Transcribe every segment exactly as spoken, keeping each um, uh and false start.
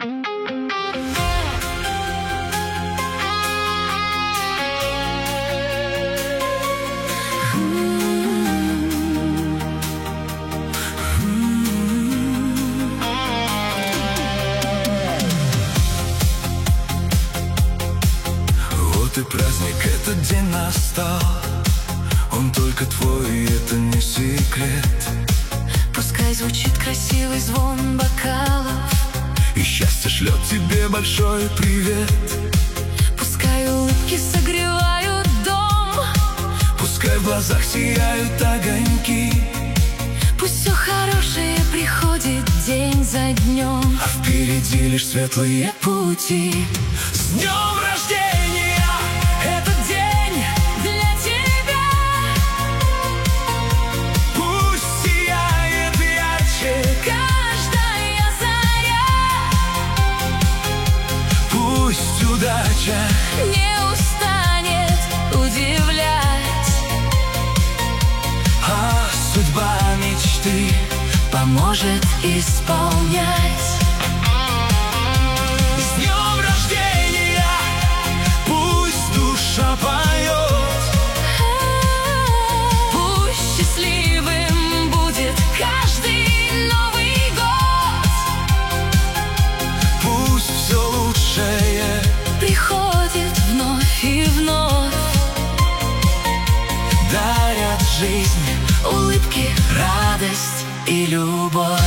Вот и праздник, этот день настал. Он только твой, и это не секрет. Пускай звучит красивый звон бокалов, и счастье шлет тебе большой привет. пускай улыбки согревают дом, пускай в глазах сияют огоньки, пусть все хорошее приходит день за днем, а впереди лишь светлые пути. С днем рождения! Этот день для тебя. Пусть сияет ярче Каждая заря, пусть удача не устанет удивлять, а судьба мечты поможет исполнять. С днем рождения! Пусть душа поет, Пусть счастливым будет каждый Новый год, пусть все лучшее приходит вновь и вновь, дарят жизнь, улыбки, радость и любовь.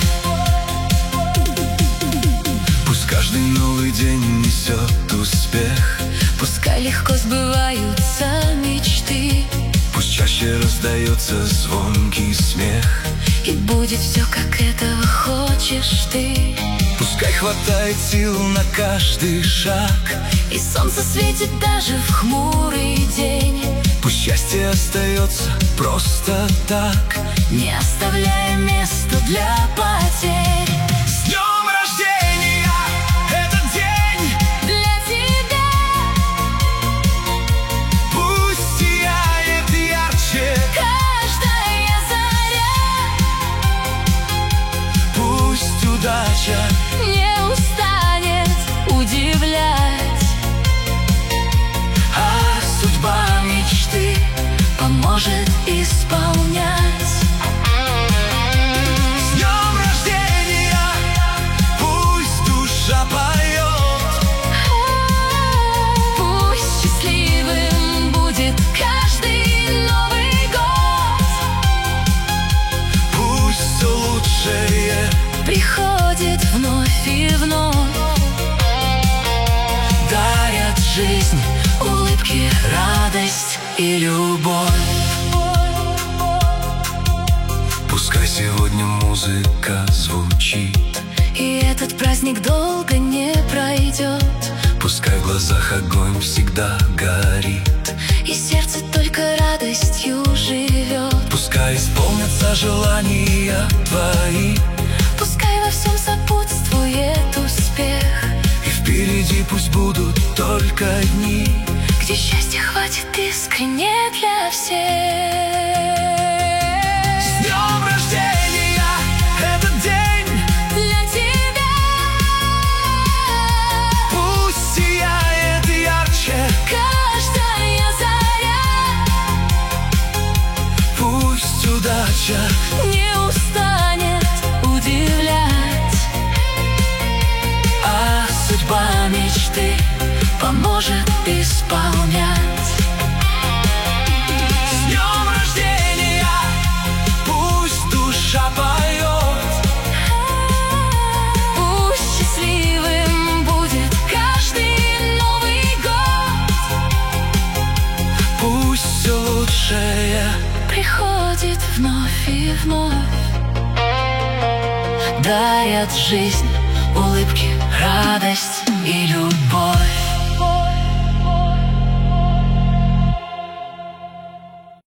Пусть каждый новый день несет успех, Пускай легко сбываются мечты, пусть чаще раздается звонкий смех, и будет все, как этого хочешь ты. пускай хватает сил на каждый шаг, И солнце светит даже в хмурый день, пусть счастье остается просто так, не оставляя места для потерь. С днем рождения! Этот день Для тебя пусть сияет ярче, каждая заря, пусть удача не устанет удивлять, а судьба мечты поможет исполнять. С днем рождения! Пусть душа поет, Пусть счастливым будет каждый Новый год, пусть все лучшее приходит вновь и вновь, дарят жизнь, улыбки, радость и любовь. Пускай сегодня музыка звучит, И этот праздник долго не пройдет, пускай в глазах огонь всегда горит, и сердце только радостью живет. пускай исполнятся желания твои, Пускай во всем сопутствует успех, и впереди пусть будут только дни, где счастья хватит искренне для всех. С днем рождения! Этот день Для тебя пусть сияет ярче, каждая заря, пусть удача не устанет удивлять, а судьба мечты поможет исполнять. С днем рождения! Пусть душа поет, Пусть счастливым будет каждый Новый год, пусть все лучшее приходит вновь и вновь, дарят жизнь, улыбки, радость и любовь.